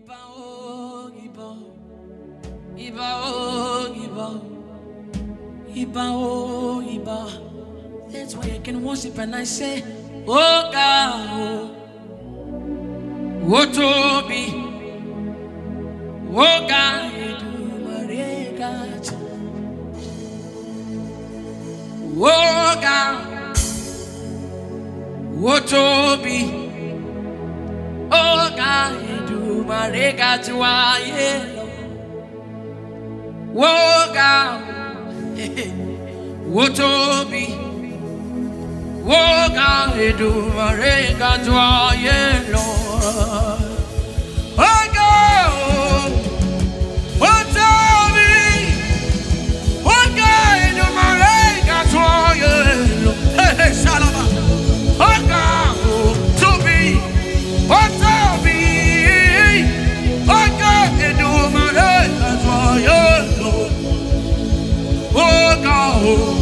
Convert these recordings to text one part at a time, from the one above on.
Iba oh, Iba, Iba oh, Iba, Iba oh, Iba. That's why I can worship and I say, oh God, oh Toby, oh God, oh God, oh Toby, oh God, do marega to yellow, oh God, oh Toby, oh God, do marega to yellow, oh God, oh Toby, oh God, do marega to yellow, hey, Salama, oh God, Toby, oh Toby, oh God, do marega to yellow, oh God,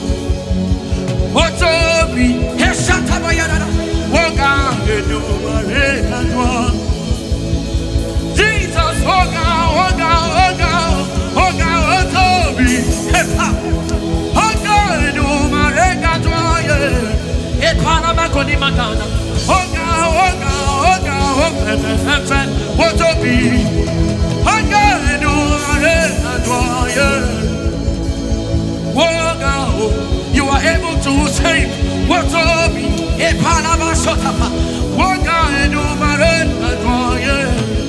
oh Toby, hey, Shatabayana, oh God, do marega to Jesus, oh God, oh God, oh God, oh God, oh Toby, oh God, do marega to yellow, it Panama Konimatana, oh God, oh God, oh God, oh Toby, oh God, do marega to yellow, oh God, you are able to save, oh Toby, it Panama Sotapa, oh God, do marega to yellow.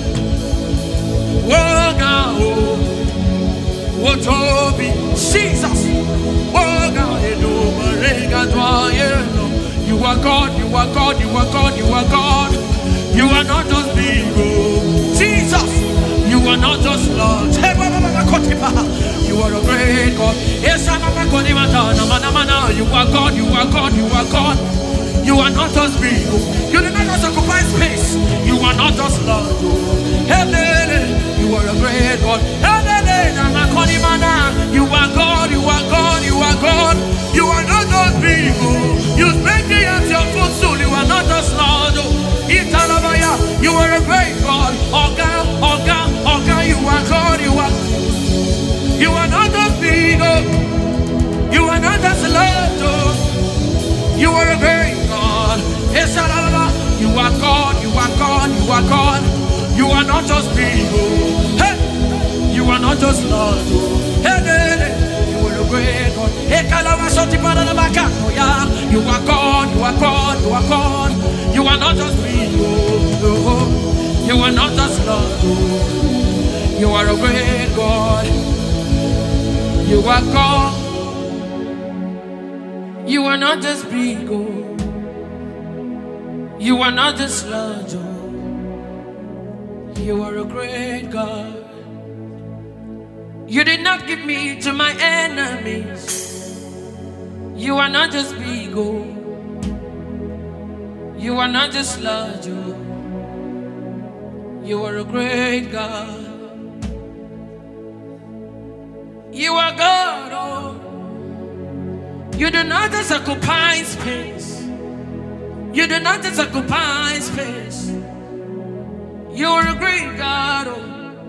Oh God, oh Toby, Jesus, oh God, you are God, you are God, you are God, you are God. You are not just big, oh Jesus, you are not just Lord. You are a great God. You are God, you are God, you are God. You are not just big, you do not just occupy space. You are not just Lord. You are a great God. You are God, you are God, you are God. You are not just people. You make the earth your footstool. You are not just Lord. You are a great God. Oh God, oh God, oh God. You are God. You are not just people. You are not just Lord. You are a great God. You are God. You are God. You are God. You are not just people. Hey, you are not just Lord. Hey, you are a great God. You are God. You are God. You are God. You are not just people. You are not just Lord. You are a great God. You are God. You are not just people. You are not just Lord. You are a great God. You did not give me to my enemies. You are not just big, oh. You are not just large, oh. You are a great God. You are God, oh. You do not just occupy space. You do not just occupy space. You are a great God, oh.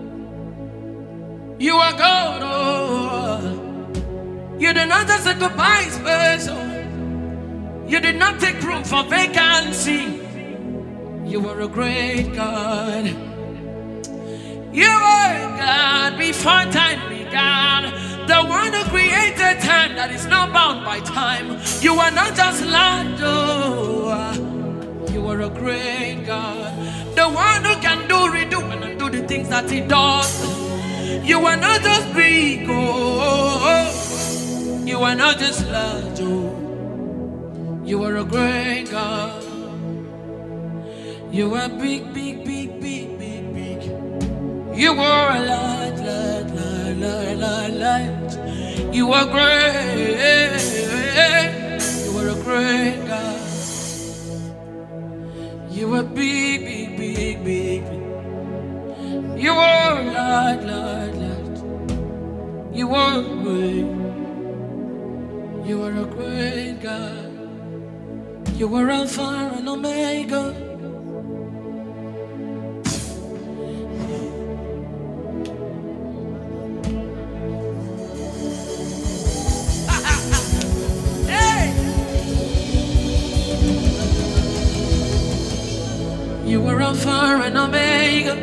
You are God, oh. You did not just occupy space, oh. You did not take room for vacancy. You are a great God. You are God before time began. The one who created time that is not bound by time. You are not just land, oh. You are a great God. The one who can do, redo, and undo the things that he does. You are not just big, oh. You are not just large, oh. You are a great God. You are big, big, big, big, big, big. You are a large. You are great. You are a great God. You are big, big, big, big, big. You are large. You are great. You are a great God. You are Alpha and Omega. and Omega.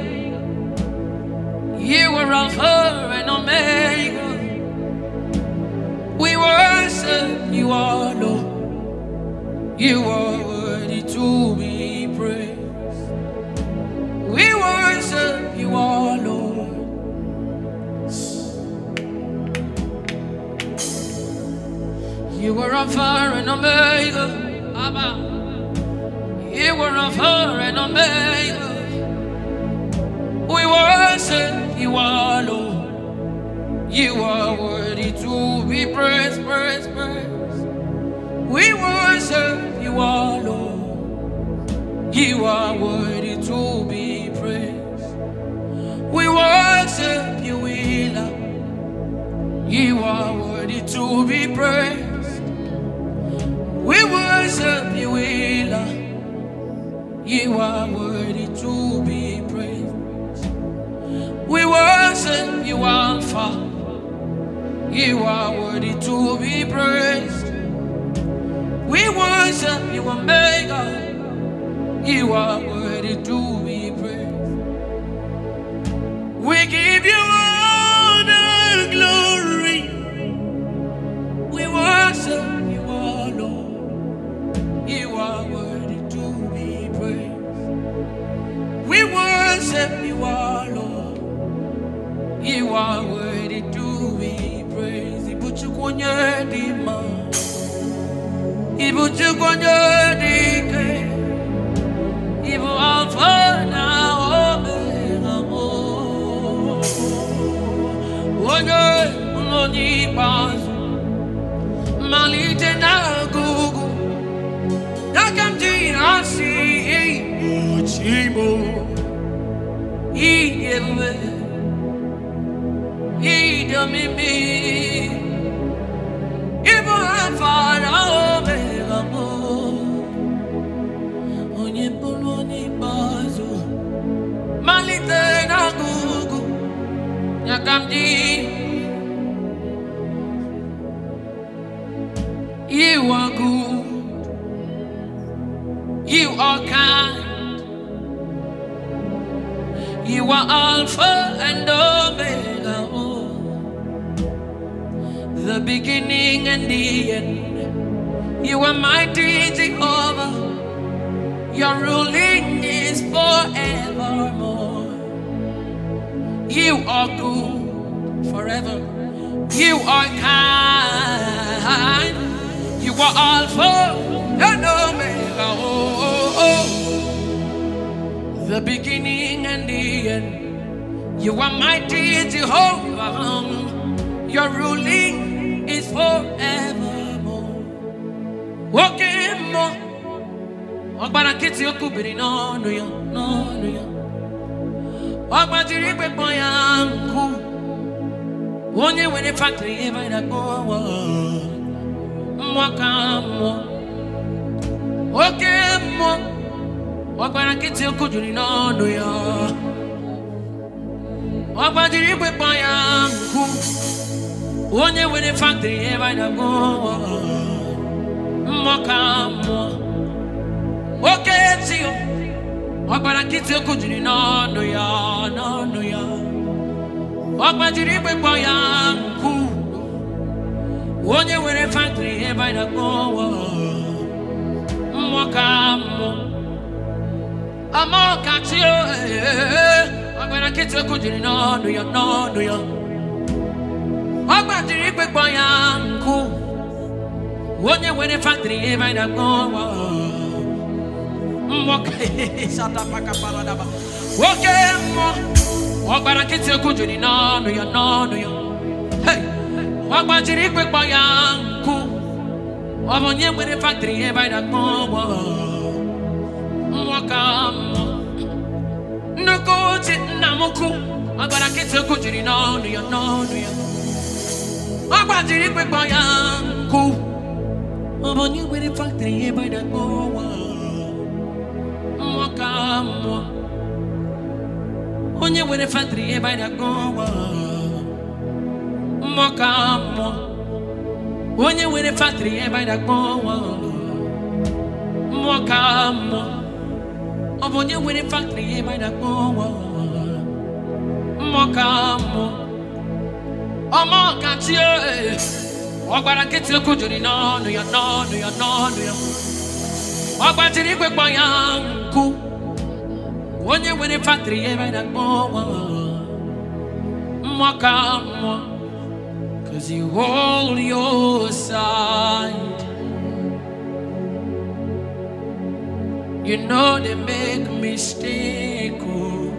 You are Alpha and Omega. We worship you, our Lord. You are worthy to be praised. We worship you, our Lord. You are Alpha and Omega. Abba. You are Alpha and Omega. We worship you, our Lord. You are worthy to be praised, praised, praised. We worship you, our Lord. You are worthy to be praised. We worship you, we love. You are worthy to be praised. We worship you, we love. You are worthy to be praised. We worship you, Alpha. You are worthy to be praised. We worship you, Omega. You are worthy to be praised. We give you all the glory. We worship you, our Lord. You are worthy to be praised. We worship you, our Lord. You are worthy to be praised. Ibuchukwonyedima. Ibuchukwonyedike. Ibu Alpha na Omega. Onye unonibazo. Malite na gugu. Nakamji nasi. Uchimo. Iyewe. Idamimi. Ibu Alpha na Omega. Onye unonibazo. Malite na gugu. Nakamji. You are good. You are kind. You are Alpha and Omega. Oh, the beginning and the end. You are mighty Jehovah. Your ruling is forevermore. You are good forever. You are kind. You are Alpha and Omega. Oh, the beginning and the end. You are mighty Jehovah. Your ruling is forevermore. Walking more. Ogbarakiti okubiri no no ya. Ogbajiri pepo ya nku. Onye wene factory eva na go. Mwakamo. Okay mo. Ogbarakiti okubiri no no ya. Ogbajiri pepo ya nku. Onye wene factory eva na go. Mwakamo. Okay, tio. Ogbarakiti okujiri no ya. Ogbajiri pepo ya nku. Onye were factory eba na go. Mwakamo. Amoka tio. Ogbarakiti okujiri no ya. Ogbajiri pepo ya nku. Onye were factory eba na go. Okay, shut up, Pakapaladaba. Okay, Ogbarakiti okujiri no ya. Hey, Ogbajiri pepo ya nku. Onye were factory eba na go. Mwakamo. Nukuchi namuku. Ogbarakiti okujiri no ya. Ogbajiri pepo ya nku. Onye were factory eba na go. Mwakamo. Onye were factory eba na go. Mwakamo. Onye were factory eba na go. Mwakamo. Obonye winning factory by the Mokamo. Omo Katie. Ogbara get you good, you know, you're not, you're not. Ogbara to the quick boy, uncle. When you win a factory, by the Mokamo. Cause you hold your side. You know they make mistake. Oh.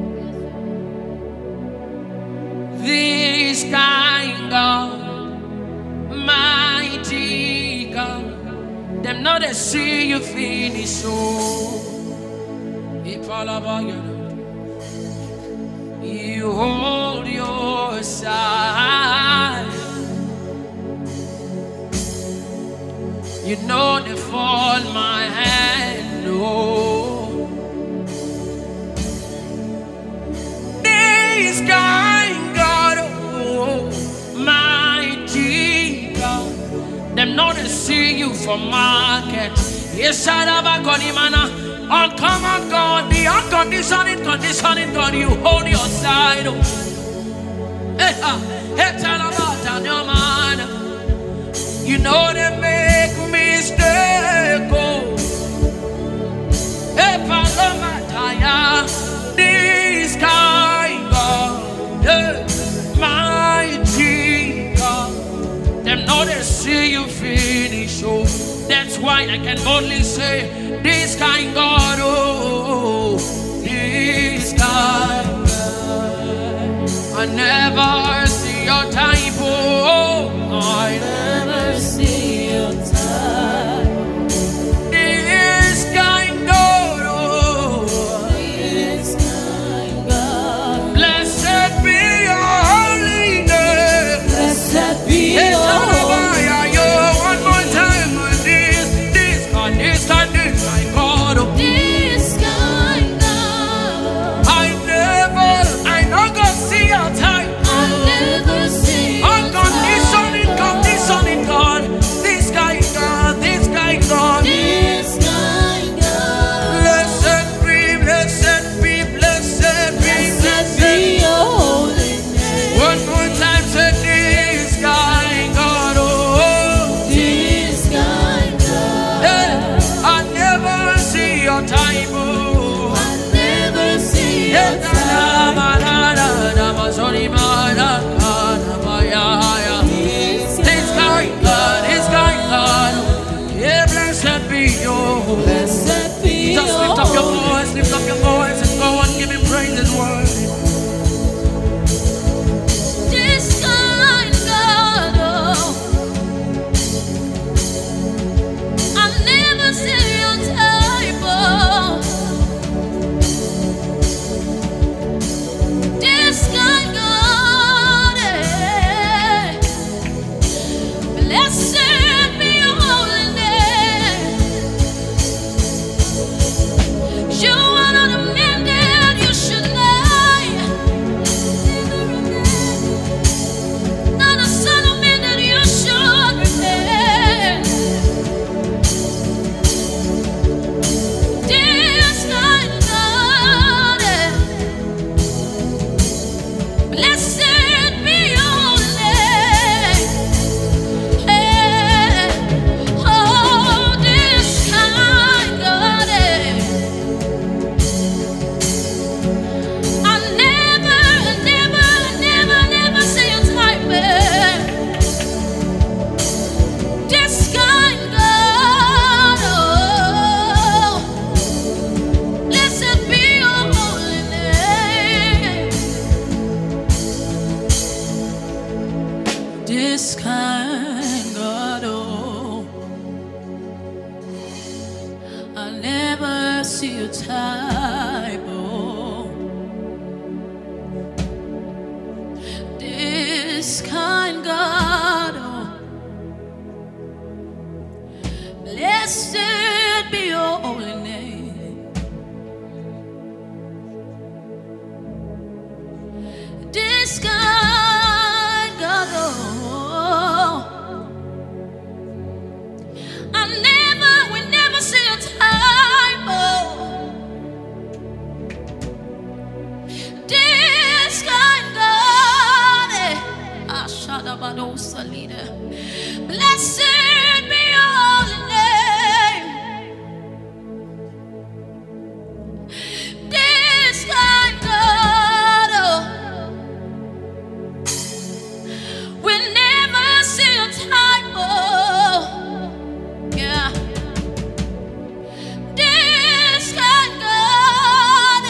This kind God, mighty God, them know they see you finish. So if all about you hold your side. You know they fall my hand, oh. This kind God, oh, mighty God. Them know they see you for market. Yes, I have a God, mana. Oh, come on, God, the unconditioned, conditioning God, you hold your side, oh. Hey, tell about your man. You know they make mistake, oh. Hey, Palomataya, this kind God, yeah, mighty God. Them know they see you finish, oh. That's why I can boldly say, this kind God, oh, this kind God. I never see your type, oh, I never see your type. This kind God, oh, this kind God. Blessed be your holy name. Blessed be your holy name. One more time on this kind God, oh. This kind God. I no go see your type. I never see your unconditioned God. This kind God. This kind God. This kind God. Blessed be, blessed be, blessed be, blessed be your holy name. One more time, say this kind God, oh. This kind God. Hey, I never see your time, oh. I never see your time. This kind God, yeah, blessed be your. Blessed be just lift up your voice, and go and give him praise and worship. This kind God, oh, I never see your type, oh. This kind God, blessed be your holy name. You are not a man that you should lie, not a son of man that you should repent. This kind God, blessed be your holy name. Oh, this kind God, I never see your type. This kind God, oh, blessed be your holy name. This kind God, oh, I never see your type, oh. This kind God, oh, blessed be your holy name. This kind God, oh, I will never see your type, oh. Blessed be your name. This kind God, we never see a typo. Yeah. This kind God,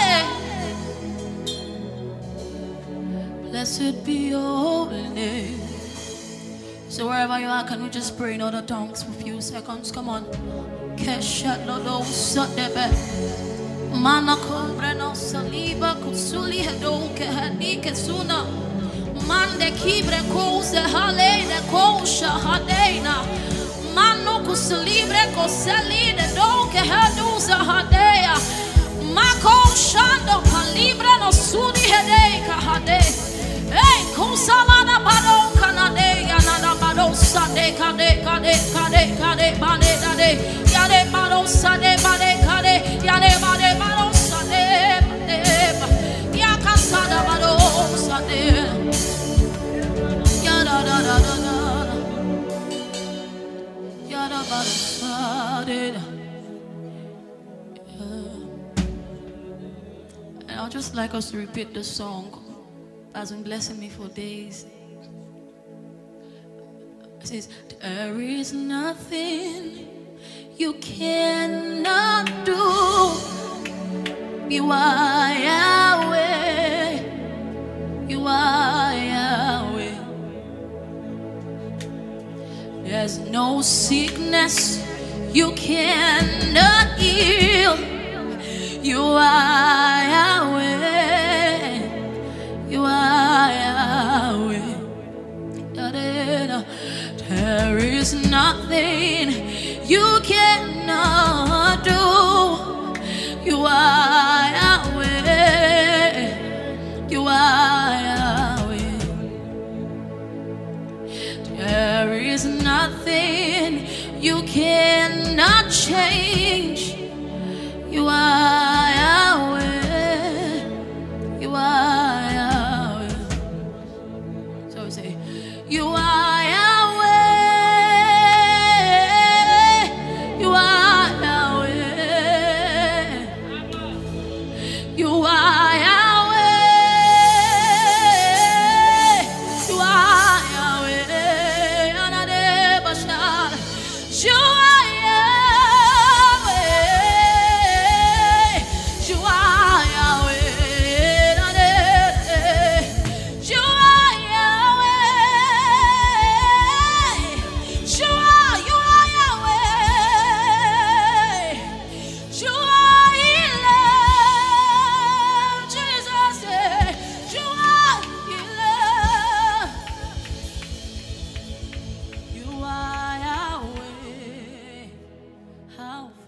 blessed be your name. So wherever you are, can we just pray in other tongues for a few seconds? Come on. Kesha lodo sadebe. Mana kombreno saliba kusuli hedo ke hadike suna. Mande kibre kose hale de kosha hadeina. Mano kuslibre koseli de do ke haduza hadea. Mako shando palibre no sudi hede ka hade. Hey, kusamana bado kanade yanada bado sade kade kade kade kade bade dade yade bado sade bade kade yade bade bado sade bade yakasada bado sade yada da da da da yada bado sade. And I'd just like us to repeat the song. Has been blessing me for days. It says, there is nothing you cannot do. You are Yahweh. You are Yahweh. There's no sickness you cannot heal. You are Yahweh. You are Yahweh. There is nothing you cannot do. You are Yahweh. You are Yahweh. There is nothing you cannot change. You are Yahweh. You are Yahweh. So we say, you are Yahweh. You are Yahweh. You are Yahweh. You are Yahweh. Anade Bashar. You are how